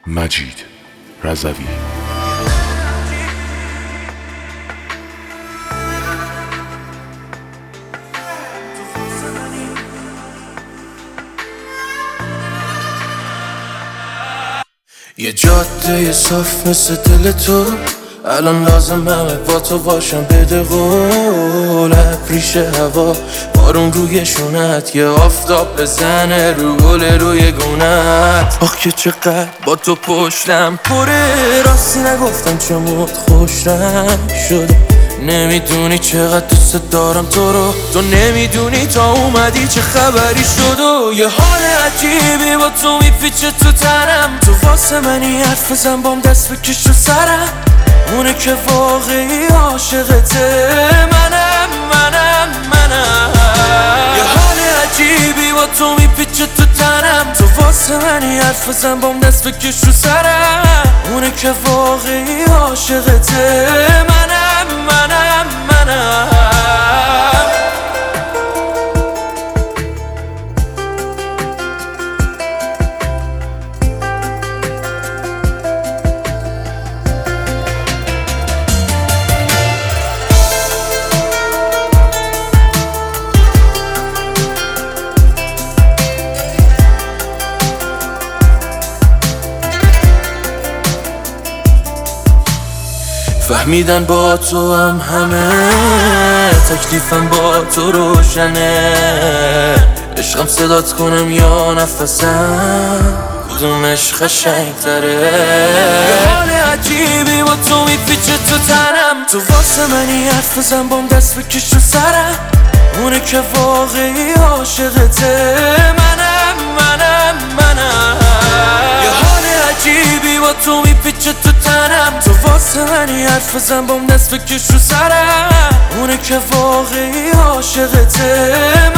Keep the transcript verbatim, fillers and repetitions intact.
مجید رضوی. یه جاده صاف مثل دل تو، الان لازمه با تو باشم. بده قول ریش هوا، بارون روی شونت، یه آفتاب بزنه رو گل روی گونت. آخ که چقدر با تو پشتم پره، راستی نگفتم چموت خوش رنگ شده. نمیدونی چقدر دوست دارم تو رو، تو نمیدونی تا اومدی چه خبری شد. و یه حال عجیبی با تو میپیچه تو تنم، تو واسه منی حرف بزن بام دست بکش رو سرم. اونه که واقعی عاشقته، منم منم منم. یه حال عجیبی با تو میپیچه تو تنم، تو واسه منی حرف بزن بام دست بکش رو سرم. اونه که واقعی عاشقته، منم منم منم. فهمیدن با تو هم همه، تکلیفم با تو روشنه. عشقم صدات کنم یا نفسم، کدومش قشنگ تره. یه حال عجیبی با تو میپیچه تو تنم، تو واسه منی حرف بزن بام دست بکش رو سرم. اونه که واقعی عاشقته، منم منم منم. یه حال عجیبی با تو میپیچه تو تنم، تو واسه منی حرف بزن بام دست بکش رو سرم. اونه که واقعی عاشقته،